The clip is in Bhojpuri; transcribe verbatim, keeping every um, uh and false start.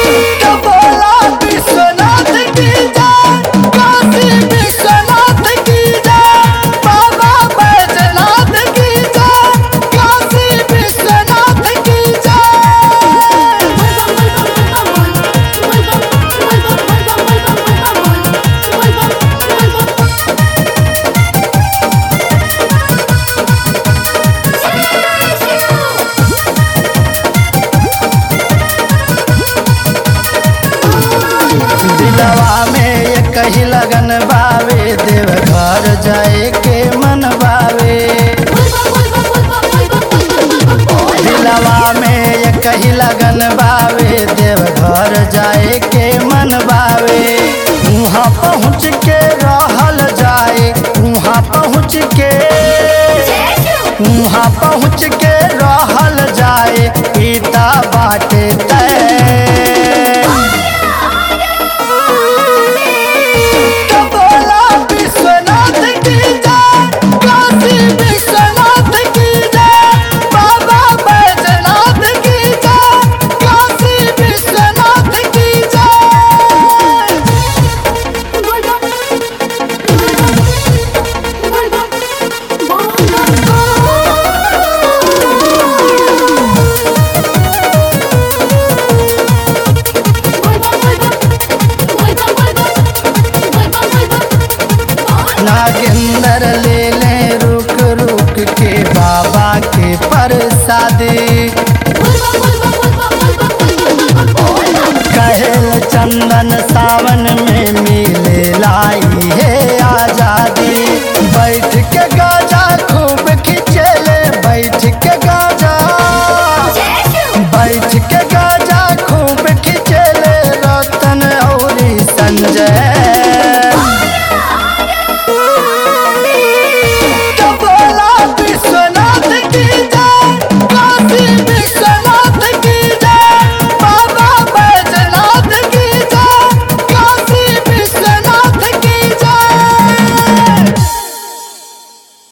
बोला विश्वनाथ की जय, काशी विश्वनाथ की जय, बाबा बैजनाथ की जय, काशी विश्वनाथ की जय। दिलवा में ये कही लगन बावे, देव घर जाए के मन बावे। दिलवा में ये कही लगन बावे, देव घर जाए के मन बावे। वहाँ पहुँच के रहल जाए, वहाँ पहुँच के वहाँ पहुँच के रहल जाए, पिता बाटे तय